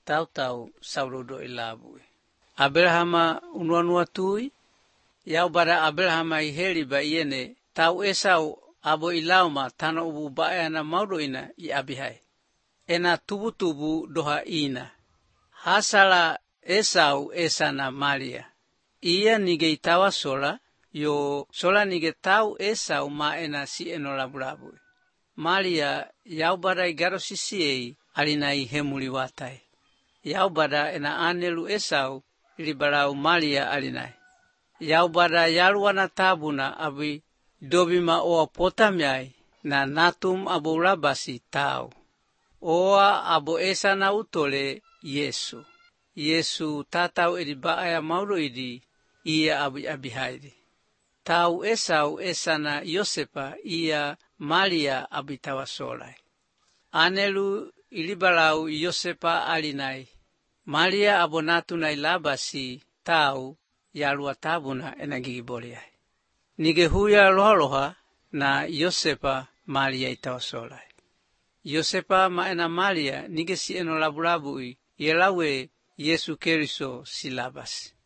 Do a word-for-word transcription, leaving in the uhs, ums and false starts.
tau-tau saurodo ilabui. Abrahama unua tui, yau bara Abrahama iheli ba iene, tau Esau abo ilauma tano ubu baeana maudo ina i abihai. Ena tubu-tubu doha ina. Hasala Esau esana Maria. Ia nige itawa sola, yo sola nige tau Esau ma ena si eno labu-labu. Maria yau bara igaro sisiei alina i hemuli watai. Yau bara ena anelu Esau ilibarau Maria alinai. Yau bara yaluana tabuna abi dobima oa potamiai na natum abo labasi tau. Oa abo esana utole Yesu. Yesu tatau edi baaya mauro idi ia abi abihaidi. Tau Esau esana Yosepa ia Maria abitawasolai. Anelu ilibalau Yosepa alinai. Maria abonatunai labasi tau yalua tabuna enagigiboliai. Nige huya loha-loha na Yosepa Maria itawasolai. Yosepa maena Maria nige si eno labu-labui yelawe Yesu Keriso silabasi.